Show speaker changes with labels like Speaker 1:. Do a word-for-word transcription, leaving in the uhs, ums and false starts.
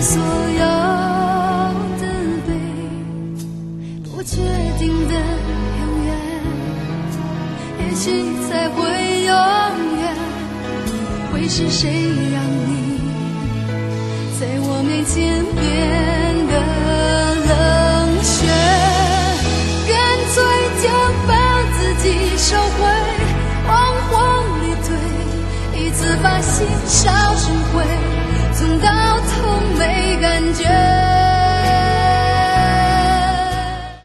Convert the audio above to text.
Speaker 1: 所有的悲，不确定的永远，也许才会永远。会是谁让你在我面前变得冷血？干脆就把自己收回，往火里推，一次把心烧成灰，从到头没感觉。